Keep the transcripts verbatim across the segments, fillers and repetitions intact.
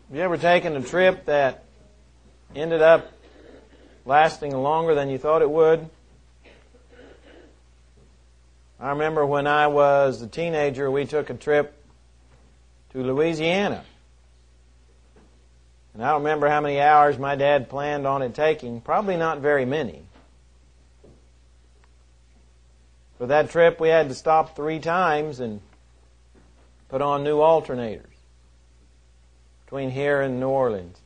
Have you ever taken a trip that ended up lasting longer than you thought it would? I remember when I was a teenager, we took a trip to Louisiana. And I don't remember how many hours my dad planned on it taking. Probably not very many. For that trip, we had to stop three times and put on new alternators between here and New Orleans.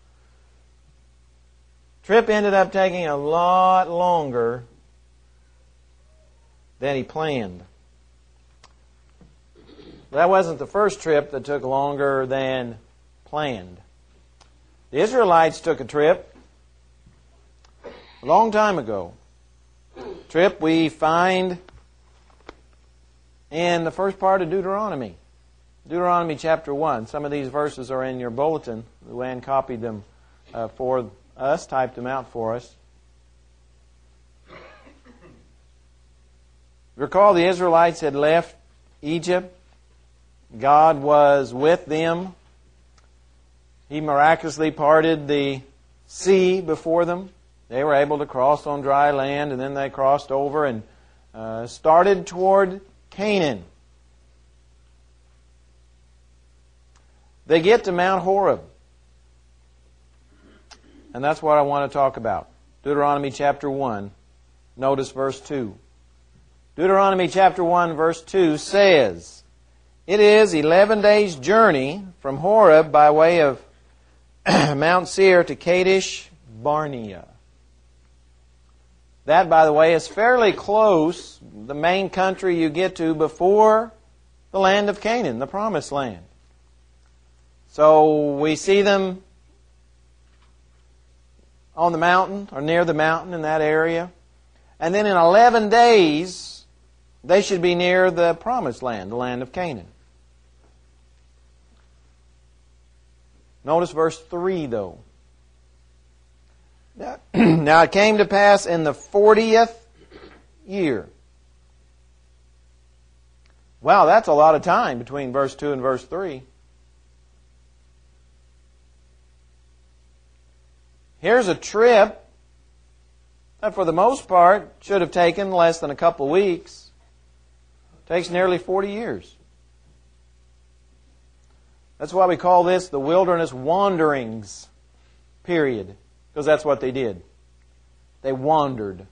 Trip ended up taking a lot longer than he planned. That wasn't the first trip that took longer than planned. The Israelites took a trip a long time ago. Trip we find in the first part of Deuteronomy. Deuteronomy chapter one. Some of these verses are in your bulletin. Luann copied them uh, for us, typed them out for us. Recall the Israelites had left Egypt. God was with them. He miraculously parted the sea before them. They were able to cross on dry land, and then they crossed over and uh, started toward Canaan. They get to Mount Horeb. And that's what I want to talk about. Deuteronomy chapter one. Notice verse two. Deuteronomy chapter one verse two says, "It is eleven days' journey from Horeb by way of Mount Seir to Kadesh Barnea." That, by the way, is fairly close, the main country you get to before the land of Canaan, the Promised Land. So we see them on the mountain, or near the mountain in that area. And then in eleven days, they should be near the Promised Land, the land of Canaan. Notice verse three, though. Now it came to pass in the fortieth year. Wow, that's a lot of time between verse two and verse three. Here's a trip that for the most part should have taken less than a couple weeks. It takes nearly forty years. That's why we call this the wilderness wanderings period, because that's what they did. They wandered.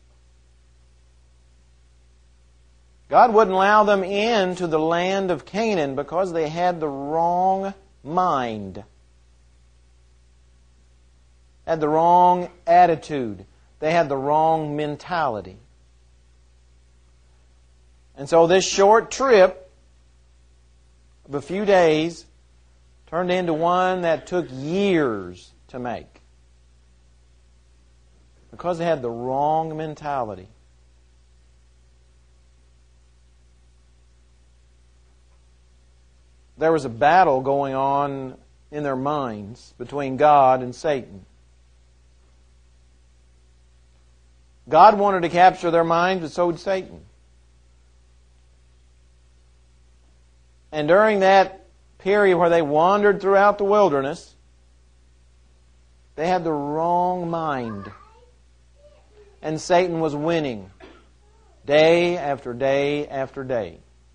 God wouldn't allow them into the land of Canaan because they had the wrong mind. Had the wrong attitude. They had the wrong mentality. And so this short trip of a few days turned into one that took years to make. Because they had the wrong mentality. There was a battle going on in their minds between God and Satan. God wanted to capture their minds, but so did Satan. And during that period where they wandered throughout the wilderness, they had the wrong mind. And Satan was winning day after day after day.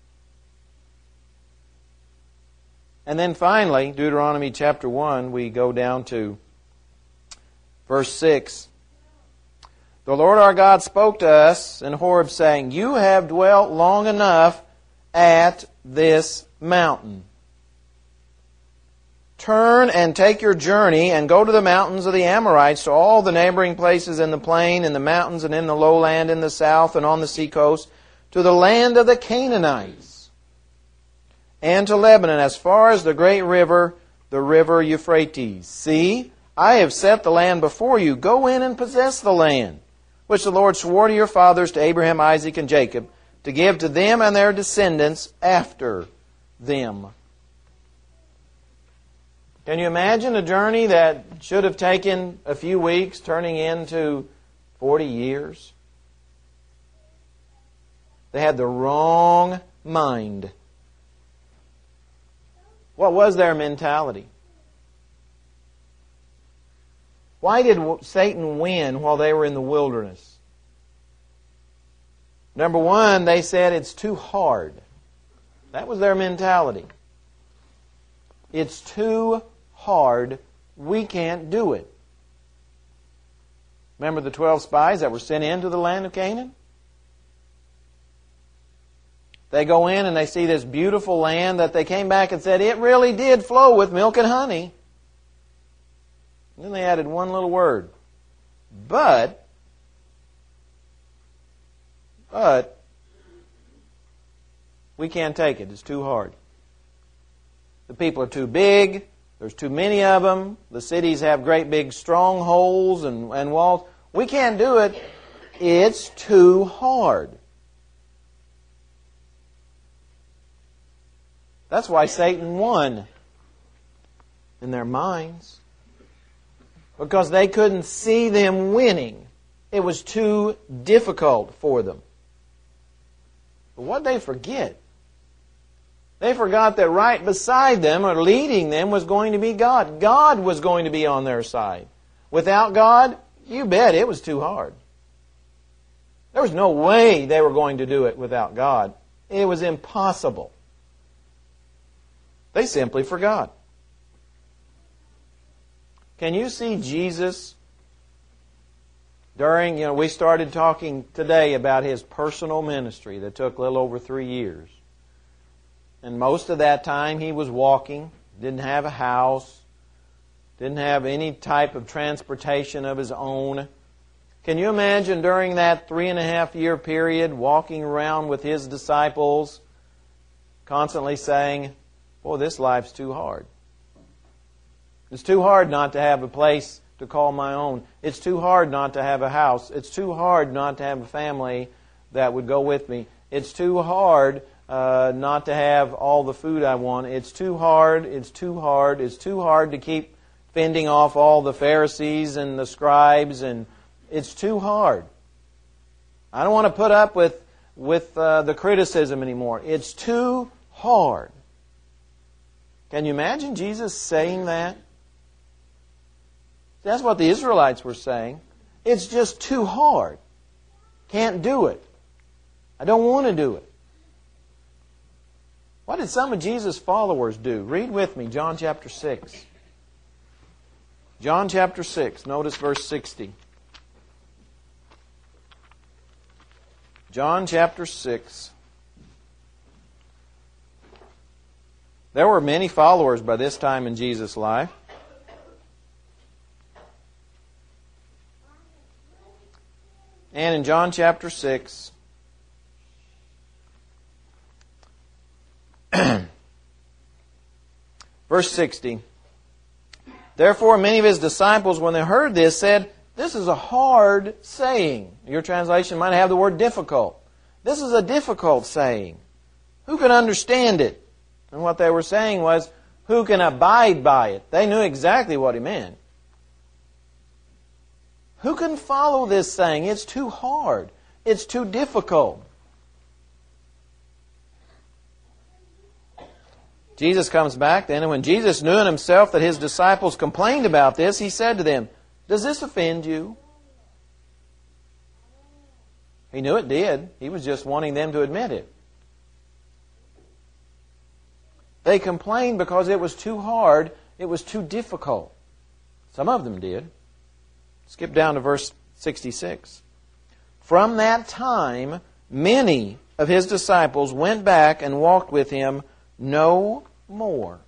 And then finally, Deuteronomy chapter one, we go down to verse six. "The Lord our God spoke to us in Horeb, saying, You have dwelt long enough at this mountain. Turn and take your journey and go to the mountains of the Amorites, to all the neighboring places in the plain, in the mountains and in the lowland, in the south and on the seacoast, to the land of the Canaanites, and to Lebanon, as far as the great river, the river Euphrates. See, I have set the land before you. Go in and possess the land, which the Lord swore to your fathers, to Abraham, Isaac, and Jacob, to give to them and their descendants after them." Can you imagine a journey that should have taken a few weeks turning into forty years? They had the wrong mind. What was their mentality? Why did Satan win while they were in the wilderness? Number one, they said it's too hard. That was their mentality. It's too hard. We can't do it. Remember the twelve spies that were sent into the land of Canaan? They go in and they see this beautiful land that they came back and said, it really did flow with milk and honey. And then they added one little word. But, but, we can't take it. It's too hard. The people are too big. There's too many of them. The cities have great big strongholds and, and walls. We can't do it. It's too hard. That's why Satan won in their minds. Because they couldn't see them winning. It was too difficult for them. But what did they forget? They forgot that right beside them, or leading them, was going to be God. God was going to be on their side. Without God, you bet it was too hard. There was no way they were going to do it without God. It was impossible. They simply forgot. Can you see Jesus during, you know, we started talking today about His personal ministry that took a little over three years. And most of that time He was walking, didn't have a house, didn't have any type of transportation of His own. Can you imagine during that three and a half year period walking around with His disciples, constantly saying, boy, this life's too hard. It's too hard not to have a place to call my own. It's too hard not to have a house. It's too hard not to have a family that would go with me. It's too hard uh, not to have all the food I want. It's too hard, it's too hard, it's too hard to keep fending off all the Pharisees and the scribes, and it's too hard. I don't want to put up with, with uh, the criticism anymore. It's too hard. Can you imagine Jesus saying that? That's what the Israelites were saying. It's just too hard. Can't do it. I don't want to do it. What did some of Jesus' followers do? Read with me, John chapter six. John chapter six, notice verse sixty. John chapter six. There were many followers by this time in Jesus' life. And in John chapter six, verse sixty, therefore many of His disciples, when they heard this, said, this is a hard saying. Your translation might have the word difficult. This is a difficult saying. Who can understand it? And what they were saying was, who can abide by it? They knew exactly what He meant. Who can follow this saying? It's too hard. It's too difficult. Jesus comes back then, and when Jesus knew in Himself that His disciples complained about this, He said to them, does this offend you? He knew it did. He was just wanting them to admit it. They complained because it was too hard, it was too difficult. Some of them did. Skip down to verse sixty-six. From that time, many of His disciples went back and walked with Him no more.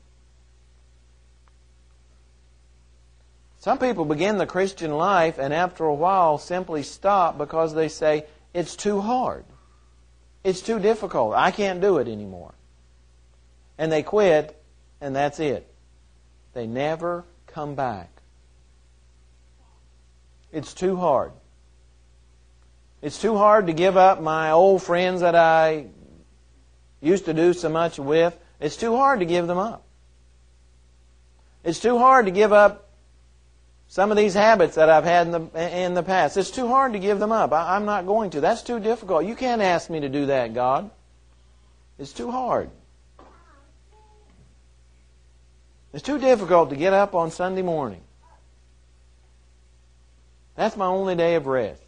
Some people begin the Christian life and after a while simply stop because they say, it's too hard. It's too difficult. I can't do it anymore. And they quit, and that's it. They never come back. It's too hard. It's too hard to give up my old friends that I used to do so much with. It's too hard to give them up. It's too hard to give up some of these habits that I've had in the, in the past. It's too hard to give them up. I, I'm not going to. That's too difficult. You can't ask me to do that, God. It's too hard. It's too difficult to get up on Sunday morning. That's my only day of rest.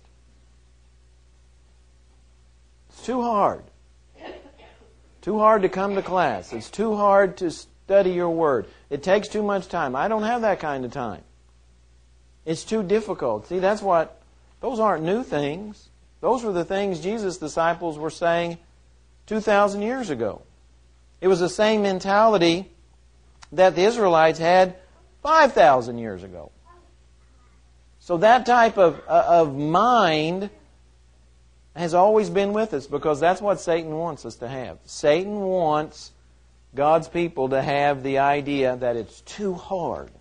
It's too hard. Too hard to come to class. It's too hard to study your Word. It takes too much time. I don't have that kind of time. It's too difficult. See, that's what, those aren't new things. Those were the things Jesus' disciples were saying two thousand years ago. It was the same mentality that the Israelites had five thousand years ago. So that type of, of mind has always been with us because that's what Satan wants us to have. Satan wants God's people to have the idea that it's too hard.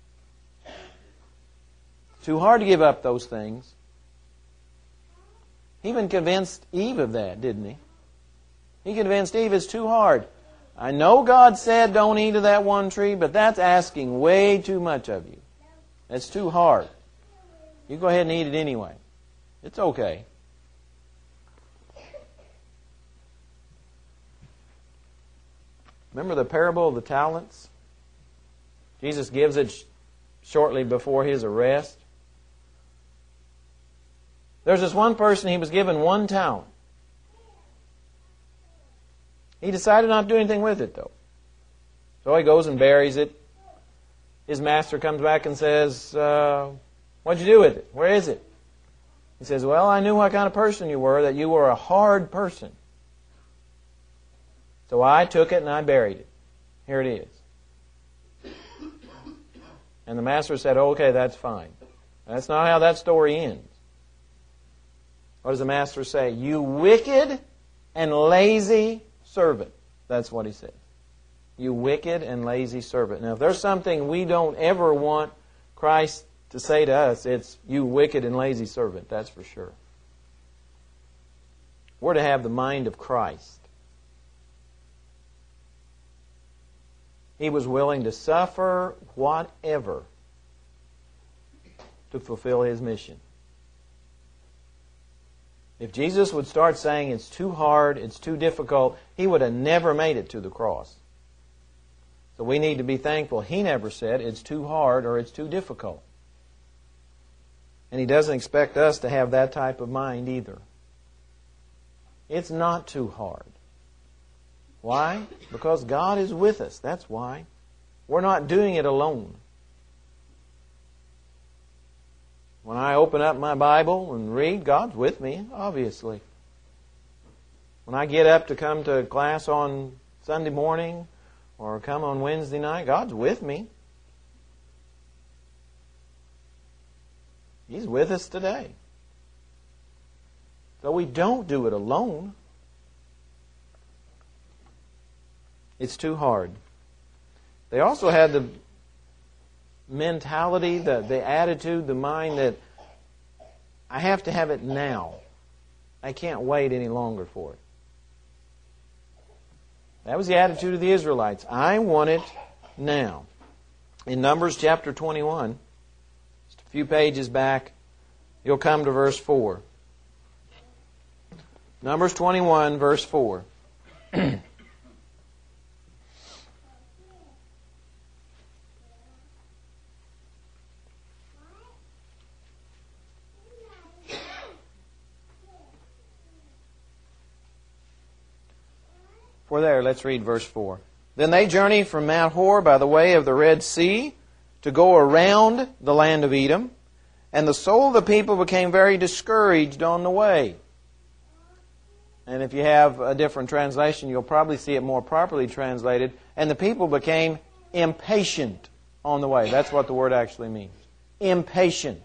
Too hard to give up those things. He even convinced Eve of that, didn't he? He convinced Eve it's too hard. I know God said don't eat of that one tree, but that's asking way too much of you. It's too hard. You go ahead and eat it anyway. It's okay. Remember the parable of the talents? Jesus gives it sh- shortly before His arrest. There's this one person, he was given one talent. He decided not to do anything with it, though. So he goes and buries it. His master comes back and says, uh, what'd you do with it? Where is it? He says, well, I knew what kind of person you were, that you were a hard person. So I took it and I buried it. Here it is. And the master said, okay, that's fine. That's not how that story ends. What does the master say? You wicked and lazy servant. That's what he said. You wicked and lazy servant. Now, if there's something we don't ever want Christ to say to us, it's you wicked and lazy servant. That's for sure. We're to have the mind of Christ. He was willing to suffer whatever to fulfill His mission. If Jesus would start saying it's too hard, it's too difficult, He would have never made it to the cross. So we need to be thankful He never said it's too hard or it's too difficult. And He doesn't expect us to have that type of mind either. It's not too hard. Why? Because God is with us. That's why. We're not doing it alone. When I open up my Bible and read, God's with me, obviously. When I get up to come to class on Sunday morning or come on Wednesday night, God's with me. He's with us today. So we don't do it alone. It's too hard. They also had the mentality, the, the attitude, the mind that I have to have it now. I can't wait any longer for it. That was the attitude of the Israelites. I want it now. In Numbers chapter twenty-one, just a few pages back, you'll come to verse four. Numbers twenty-one, verse four. For there, let's read verse four. Then they journeyed from Mount Hor by the way of the Red Sea to go around the land of Edom, and the soul of the people became very discouraged on the way. And if you have a different translation, you'll probably see it more properly translated. And the people became impatient on the way. That's what the word actually means. Impatient.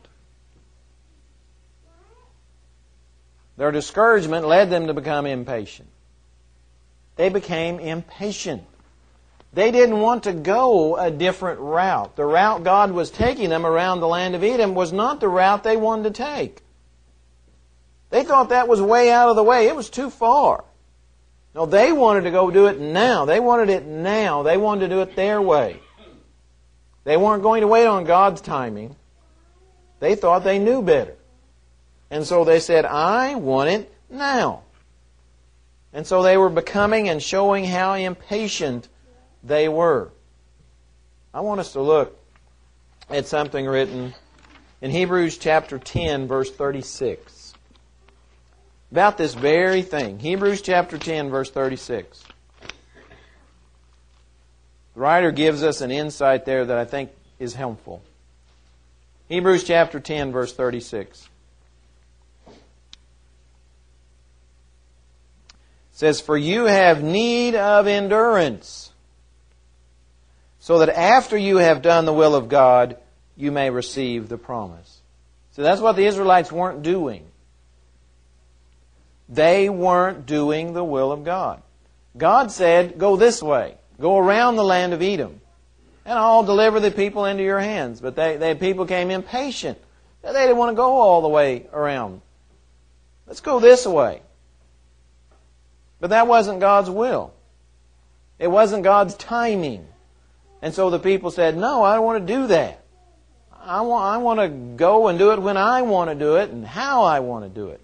Their discouragement led them to become impatient. They became impatient. They didn't want to go a different route. The route God was taking them around the land of Edom was not the route they wanted to take. They thought that was way out of the way. It was too far. No, they wanted to go do it now. They wanted it now. They wanted to do it their way. They weren't going to wait on God's timing. They thought they knew better. And so they said, I want it now. And so they were becoming and showing how impatient they were. I want us to look at something written in Hebrews chapter ten, verse thirty-six. About this very thing. Hebrews chapter ten, verse thirty-six. The writer gives us an insight there that I think is helpful. Hebrews chapter ten, verse thirty-six. It says, "For you have need of endurance, so that after you have done the will of God, you may receive the promise." So that's what the Israelites weren't doing. They weren't doing the will of God. God said, go this way. Go around the land of Edom, and I'll deliver the people into your hands. But they, they people came impatient. They didn't want to go all the way around. Let's go this way. But that wasn't God's will. It wasn't God's timing. And so the people said, no, I don't want to do that. I want, I want to go and do it when I want to do it and how I want to do it.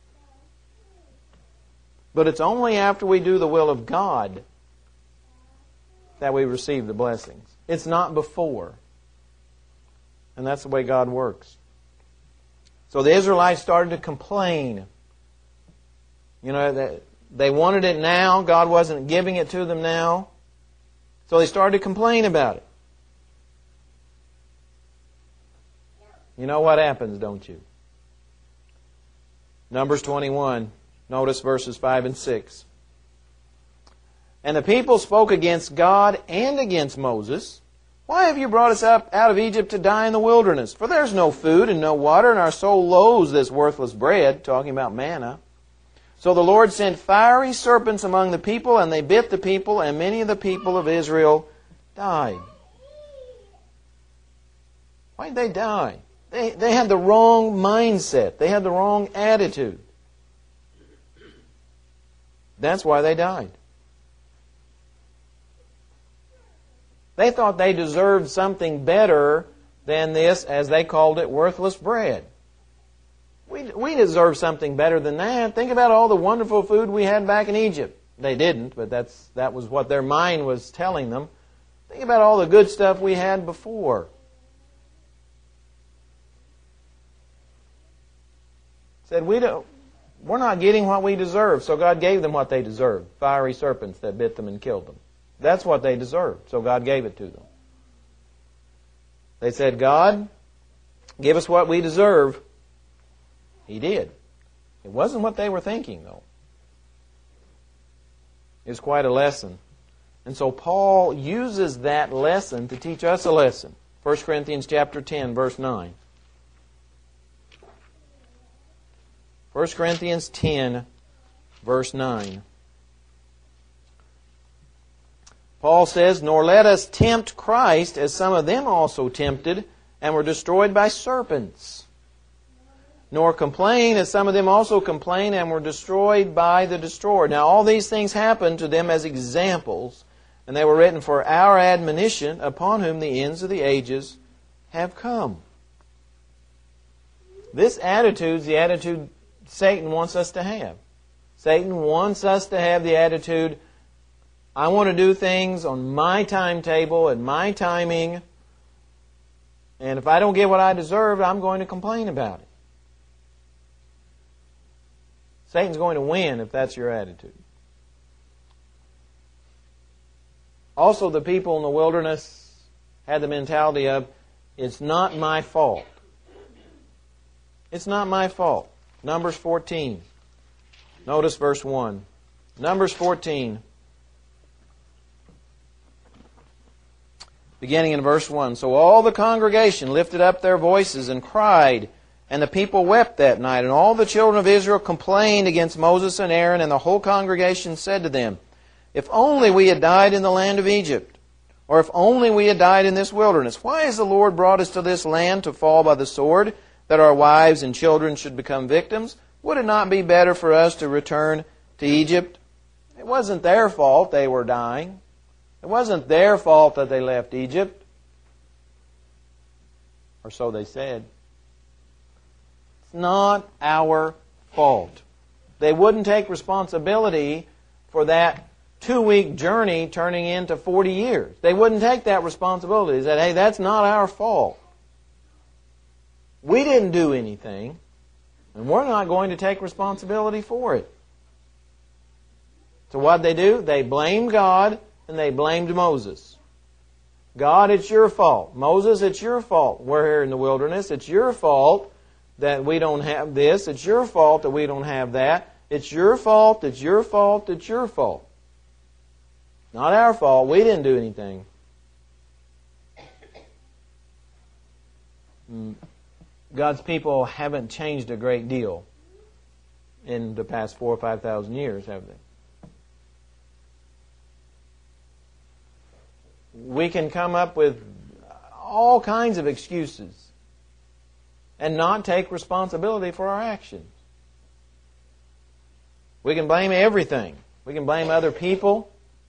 But it's only after we do the will of God that we receive the blessings. It's not before. And that's the way God works. So the Israelites started to complain. You know, they wanted it now. God wasn't giving it to them now. So they started to complain about it. You know what happens, don't you? Numbers twenty-one. Notice verses five and six. "And the people spoke against God and against Moses. Why have you brought us up out of Egypt to die in the wilderness? For there's no food and no water, and our soul loathes this worthless bread," talking about manna. "So the Lord sent fiery serpents among the people, and they bit the people, and many of the people of Israel died." Why did they die? They, they had the wrong mindset. They had the wrong attitude. That's why they died. They thought they deserved something better than this, as they called it, worthless bread. We, we deserve something better than that. Think about all the wonderful food we had back in Egypt. They didn't, but that's that was what their mind was telling them. Think about all the good stuff we had before. Said, we don't, we're not getting what we deserve, so God gave them what they deserved. Fiery serpents that bit them and killed them. That's what they deserved, so God gave it to them. They said, God, give us what we deserve. He did. It wasn't what they were thinking, though. It was quite a lesson. And so Paul uses that lesson to teach us a lesson. First Corinthians chapter ten, verse nine. First Corinthians ten, verse nine. Paul says, "Nor let us tempt Christ, as some of them also tempted, and were destroyed by serpents. Nor complain, as some of them also complained, and were destroyed by the destroyer." Now all these things happened to them as examples, and they were written for our admonition, upon whom the ends of the ages have come. This attitude is the attitude Satan wants us to have. Satan wants us to have the attitude, I want to do things on my timetable and my timing, and if I don't get what I deserve, I'm going to complain about it. Satan's going to win if that's your attitude. Also, the people in the wilderness had the mentality of, it's not my fault. It's not my fault. Numbers fourteen. Notice verse one. Numbers fourteen. Beginning in verse one. "So all the congregation lifted up their voices and cried, and the people wept that night. And all the children of Israel complained against Moses and Aaron, and the whole congregation said to them, If only we had died in the land of Egypt, or if only we had died in this wilderness. Why has the Lord brought us to this land to fall by the sword, that our wives and children should become victims? Would it not be better for us to return to Egypt?" It wasn't their fault they were dying. It wasn't their fault that they left Egypt. Or so they said. It's not our fault. They wouldn't take responsibility for that two-week journey turning into forty years. They wouldn't take that responsibility. They said, hey, that's not our fault. We didn't do anything, and we're not going to take responsibility for it. So what did they do? They blamed God, and they blamed Moses. God, it's your fault. Moses, it's your fault. We're here in the wilderness. It's your fault that we don't have this. It's your fault that we don't have that. It's your fault, it's your fault, it's your fault. Not our fault. We didn't do anything. God's people haven't changed a great deal in the past four or five thousand years, have they? We can come up with all kinds of excuses and not take responsibility for our actions. We can blame everything. We can blame other people.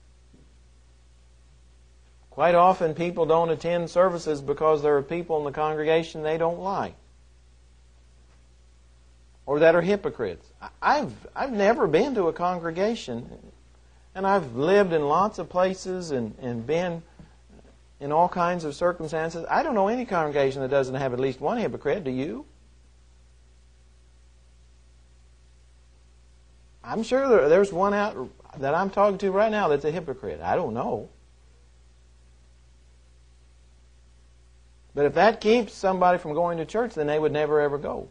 Quite often people don't attend services because there are people in the congregation they don't like, or that are hypocrites. I've, I've never been to a congregation, and I've lived in lots of places and, and been in all kinds of circumstances. I don't know any congregation that doesn't have at least one hypocrite. Do you? I'm sure there, there's one out that I'm talking to right now that's a hypocrite. I don't know. But if that keeps somebody from going to church, then they would never ever go.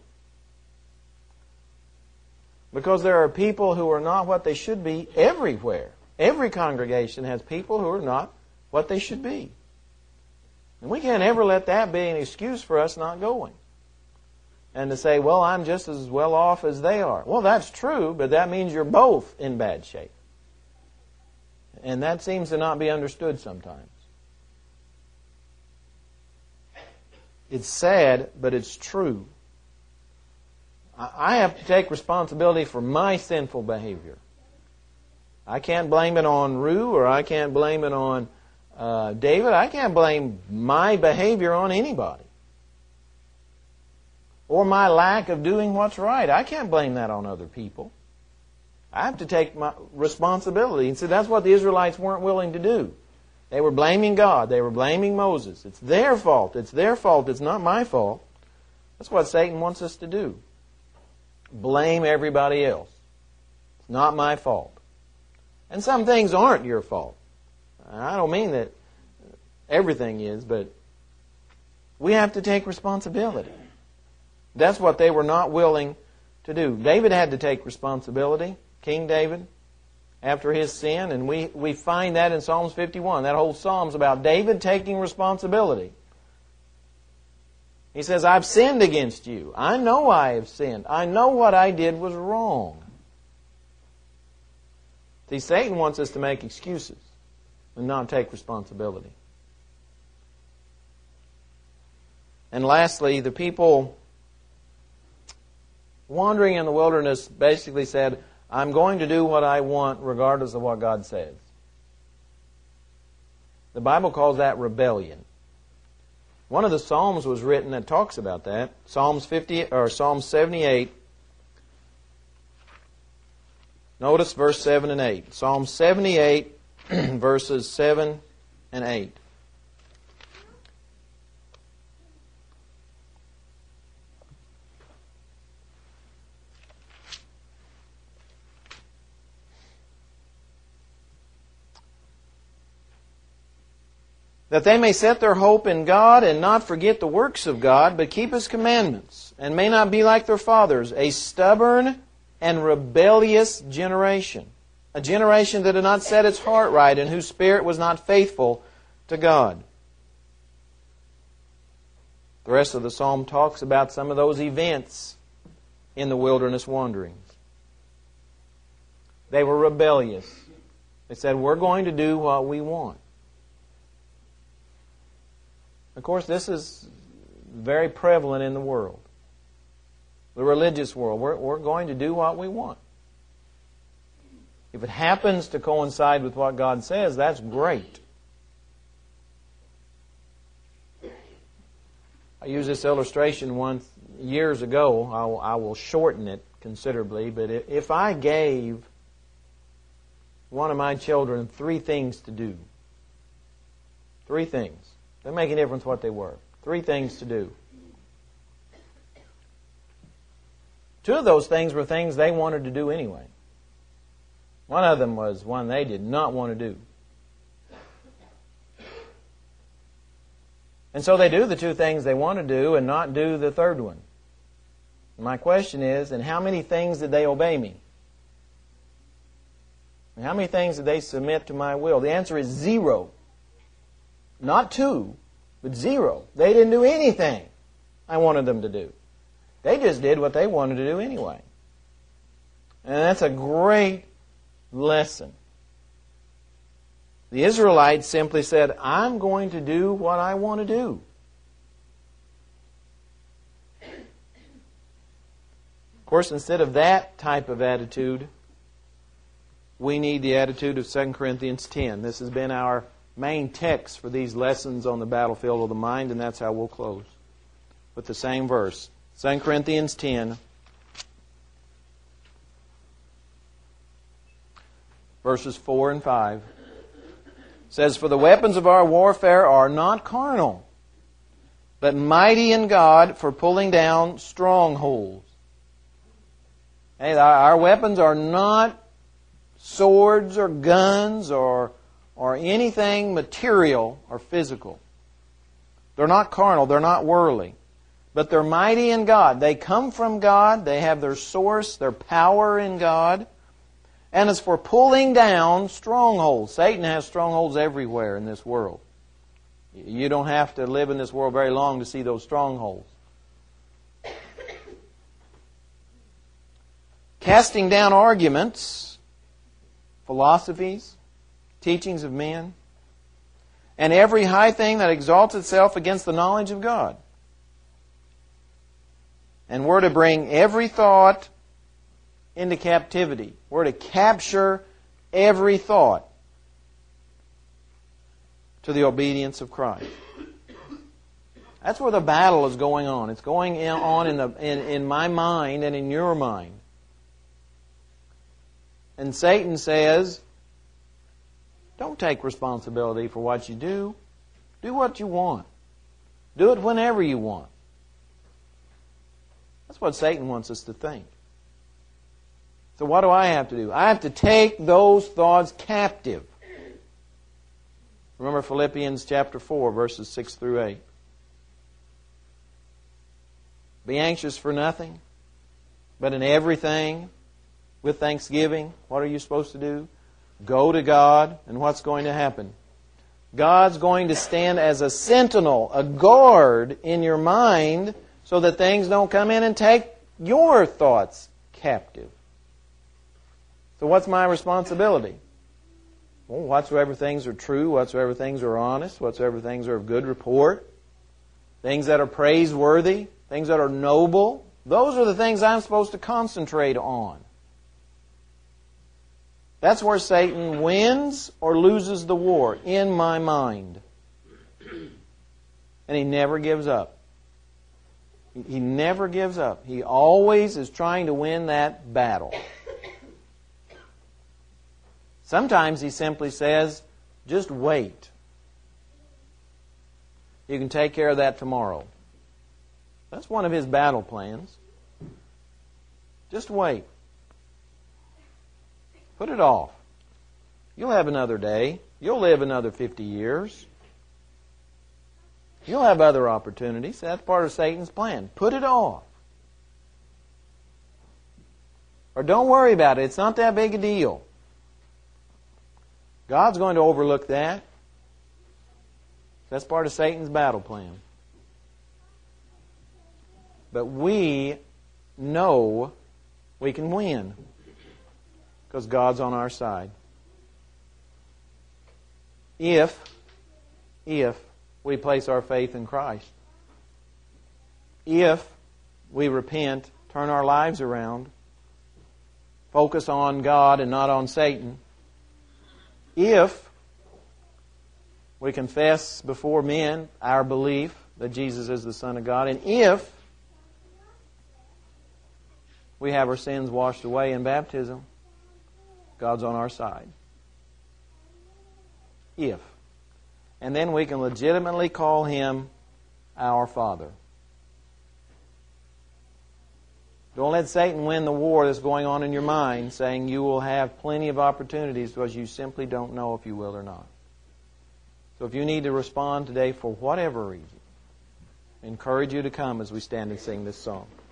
Because there are people who are not what they should be everywhere. Every congregation has people who are not what they should be. And we can't ever let that be an excuse for us not going. And to say, well, I'm just as well off as they are. Well, that's true, but that means you're both in bad shape. And that seems to not be understood sometimes. It's sad, but it's true. I have to take responsibility for my sinful behavior. I can't blame it on Rue, or I can't blame it on uh, David. I can't blame my behavior on anybody. Or my lack of doing what's right. I can't blame that on other people. I have to take my responsibility. And so that's what the Israelites weren't willing to do. They were blaming God. They were blaming Moses. It's their fault. It's their fault. It's not my fault. That's what Satan wants us to do. Blame everybody else. It's not my fault. And some things aren't your fault. I don't mean that everything is, but we have to take responsibility. That's what they were not willing to do. David had to take responsibility, King David, after his sin, and we, we find that in Psalms fifty-one. That whole psalm's about David taking responsibility. He says, I've sinned against you. I know I have sinned. I know what I did was wrong. See, Satan wants us to make excuses and not take responsibility. And lastly, the people wandering in the wilderness basically said, I'm going to do what I want regardless of what God says. The Bible calls that rebellion. One of the Psalms was written that talks about that. Psalms fifty or Psalm seventy-eight. Notice verse seven and eight. Psalm seventy-eight, verses seven and eight. That they may set their hope in God and not forget the works of God, but keep His commandments, and may not be like their fathers, a stubborn and rebellious generation, a generation that did not set its heart right and whose spirit was not faithful to God. The rest of the psalm talks about some of those events in the wilderness wanderings. They were rebellious. They said, we're going to do what we want. Of course, this is very prevalent in the world. The religious world. We're, we're going to do what we want. If it happens to coincide with what God says, that's great. I used this illustration once years ago. I'll, I will shorten it considerably, but if I gave one of my children three things to do, three things, doesn't make any difference what they were, three things to do, Two of those things were things they wanted to do anyway. One of them was one they did not want to do. And so they do the two things they want to do and not do the third one. My question is, in how many things did they obey me? And how many things did they submit to my will? The answer is zero. Not two, but zero. They didn't do anything I wanted them to do. They just did what they wanted to do anyway. And that's a great lesson. The Israelites simply said, I'm going to do what I want to do. Of course, instead of that type of attitude, we need the attitude of Second Corinthians ten. This has been our main text for these lessons on the battlefield of the mind, and that's how we'll close with the same verse. Second Corinthians ten, verses four and five. Says, for the weapons of our warfare are not carnal, but mighty in God for pulling down strongholds. Hey, our weapons are not swords or guns or, or anything material or physical. They're not carnal, they're not worldly, but they're mighty in God. They come from God, they have their source, their power in God. And as for pulling down strongholds, Satan has strongholds everywhere in this world. You don't have to live in this world very long to see those strongholds. Casting down arguments, philosophies, teachings of men, and every high thing that exalts itself against the knowledge of God. And we're to bring every thought into captivity. We're to capture every thought to the obedience of Christ. That's where the battle is going on. It's going on in, the, in, in my mind and in your mind. And Satan says, don't take responsibility for what you do. Do what you want. Do it whenever you want. That's what Satan wants us to think. So what do I have to do? I have to take those thoughts captive. Remember Philippians chapter four, verses six through eight. Be anxious for nothing, but in everything, with thanksgiving, what are you supposed to do? Go to God, and what's going to happen? God's going to stand as a sentinel, a guard in your mind, so that things don't come in and take your thoughts captive. So what's my responsibility? Well, whatsoever things are true, whatsoever things are honest, whatsoever things are of good report, things that are praiseworthy, things that are noble, those are the things I'm supposed to concentrate on. That's where Satan wins or loses the war, in my mind. And he never gives up. He never gives up. He always is trying to win that battle. Sometimes he simply says, just wait. You can take care of that tomorrow. That's one of his battle plans. Just wait. Put it off. You'll have another day. You'll live another fifty years. You'll have other opportunities. That's part of Satan's plan. Put it off. Or don't worry about it. It's not that big a deal. God's going to overlook that. That's part of Satan's battle plan. But we know we can win because God's on our side. If, if we place our faith in Christ. If we repent, turn our lives around, focus on God and not on Satan. If we confess before men our belief that Jesus is the Son of God, and if we have our sins washed away in baptism, God's on our side. If. And then we can legitimately call Him our Father. Don't let Satan win the war that's going on in your mind, saying you will have plenty of opportunities because you simply don't know if you will or not. So if you need to respond today for whatever reason, I encourage you to come as we stand and sing this song.